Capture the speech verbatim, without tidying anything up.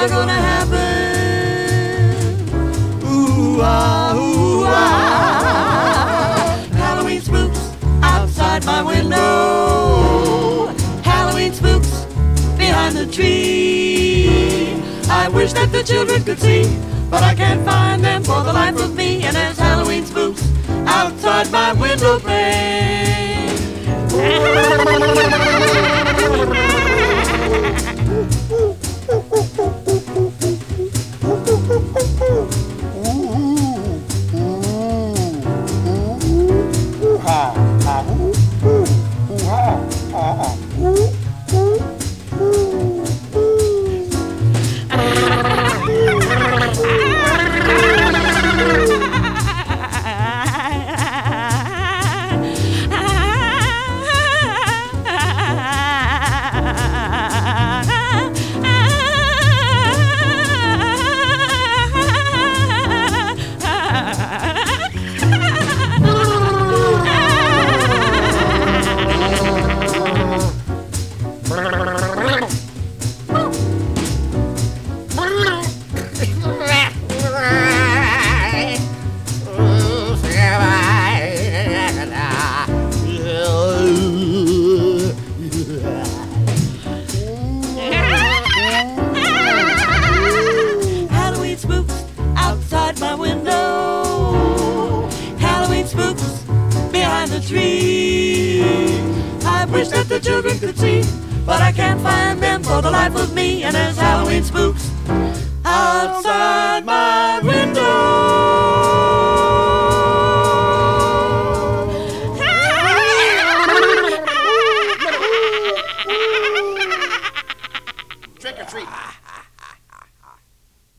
gonna happen. Ooh, ah, ooh, ah. Halloween spooks outside my window. Halloween spooks behind the tree. I wish that the children could see, but I can't find them for the life of me. And there's Halloween spooks outside my window pane. Halloween spooks outside my window. Halloween spooks behind the tree. I wish that the children could see, but I can't find them for the life of me. And there's Halloween spooks outside my window. Trick or treat.